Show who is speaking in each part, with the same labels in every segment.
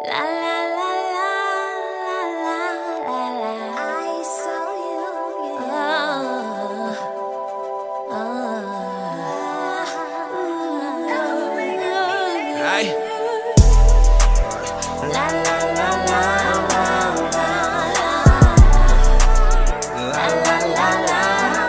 Speaker 1: La la la la la la la la. I saw you.
Speaker 2: Hey.
Speaker 1: La la la la la la la la la la.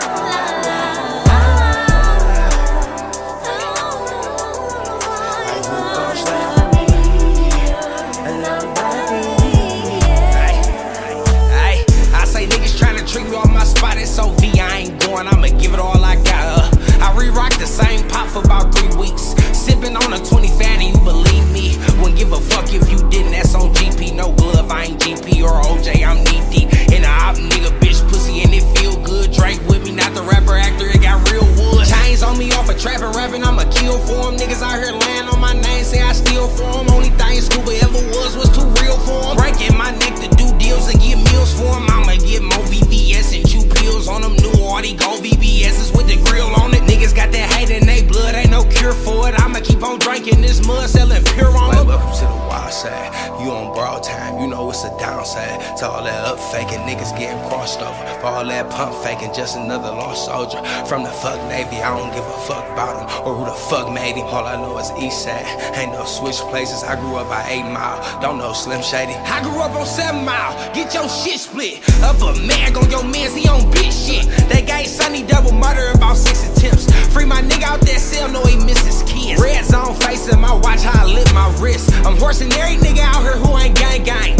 Speaker 2: Treat me on my spot, it's so V, I ain't going, I'ma give it all I got. I re-rock the same pop for about 3 weeks. Sippin' on a 20 fatty, you believe me. Wouldn't give a fuck if you didn't, that's on GP. No glove, I ain't GP or OJ, I'm knee deep. In a op nigga, bitch, pussy, and it feel good. Drake with me, not the rapper, actor, it got real wood. Chains on me off of trappin', rapping, I'ma kill for 'em. Niggas out here laying on my name, say I steal for 'em. Only thing Scuba ever was too real for 'em. Breaking my neck to do deals and get meals for 'em. I'ma get more VVS and chew pills on them. New Audi Gold VVS's with the grill on it. Niggas got that hate in they blood, ain't no cure for it. I'ma keep on drinking this mud, selling pure on them. Welcome to the wild side. You on broad time, you know it's a downside. To all that up faking, niggas getting crossed over. For all that pump faking, just another lost soldier. From the fuck Navy, I don't give a fuck about him or who the fuck made him. All I know is east side, ain't no switch places. I grew up by 8 Mile, don't know Slim Shady. I grew up on 7 Mile, get your shit split. Up a mag on your mans, he on bitch shit. They gave Sonny double murder about 6 attempts. Free my nigga out that cell, know he misses kids. Red zone facing my watch, how I lift my wrist. I'm horsing every nigga out here who ain't gang gang.